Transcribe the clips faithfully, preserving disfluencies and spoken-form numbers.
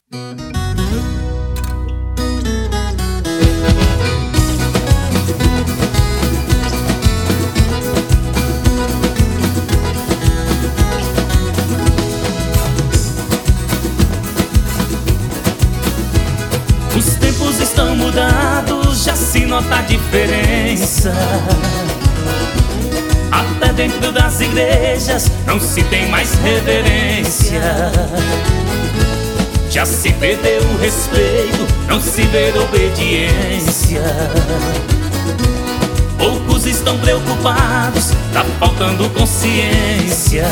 Os tempos estão mudados, já se nota a diferença. Até dentro das igrejas não se tem mais reverência. Já se perdeu o respeito, não se vê obediência. Poucos estão preocupados, tá faltando consciência.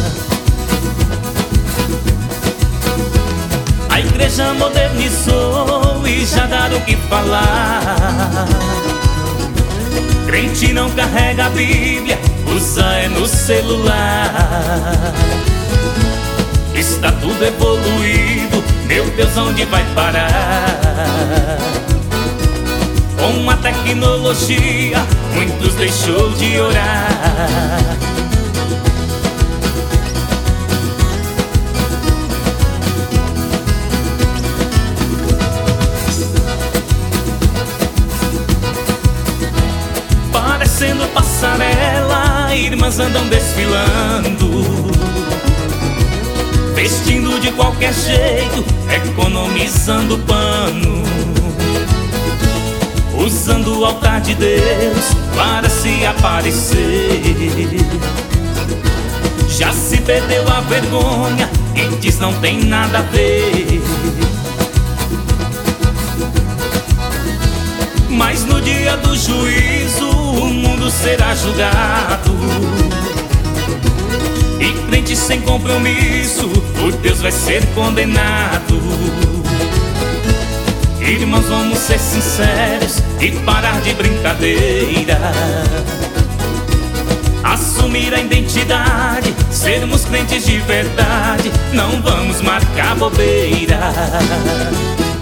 A igreja modernizou e já dá o que falar. Crente não carrega a Bíblia, usa é no celular. Está tudo evoluído, meu Deus, onde vai parar? Com a tecnologia, muitos deixou de orar. Parecendo passarela, irmãs andam desfilando, vestindo de qualquer jeito, economizando pano, usando o altar de Deus para se aparecer. Já se perdeu a vergonha e diz não tem nada a ver. Mas no dia do juízo o mundo será julgado, e crente sem compromisso por Deus vai ser condenado. Irmãos, vamos ser sinceros e parar de brincadeira. Assumir a identidade, sermos crentes de verdade, não vamos marcar bobeira.